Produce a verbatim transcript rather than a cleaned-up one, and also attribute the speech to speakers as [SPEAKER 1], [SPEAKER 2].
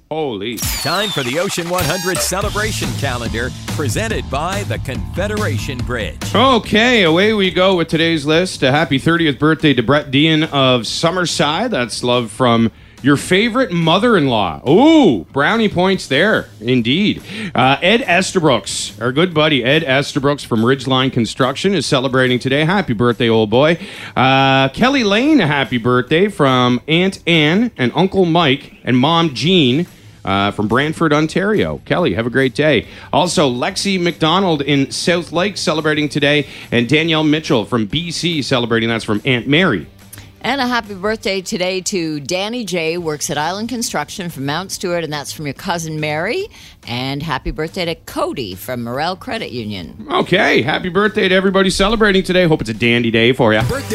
[SPEAKER 1] Holy.
[SPEAKER 2] Time for the Ocean one hundred celebration calendar, presented by the Confederation Bridge.
[SPEAKER 1] Okay, away we go with today's list. A happy thirtieth birthday to Brett Dean of Summerside. That's love from your favorite mother-in-law. Ooh, brownie points there, indeed. Uh, Ed Estabrooks, our good buddy Ed Estabrooks from Ridgeline Construction, is celebrating today. Happy birthday, old boy. Uh, Kelly Lane, a happy birthday from Aunt Ann and Uncle Mike and Mom Jean uh, from Brantford, Ontario. Kelly, have a great day. Also, Lexi McDonald in South Lake celebrating today, and Danielle Mitchell from B C celebrating. That's from Aunt Mary.
[SPEAKER 3] And a happy birthday today to Danny J. Works at Island Construction from Mount Stewart, and that's from your cousin Mary. And happy birthday to Cody from Morel Credit Union.
[SPEAKER 1] Okay, happy birthday to everybody celebrating today. Hope it's a dandy day for you.
[SPEAKER 2] Birthday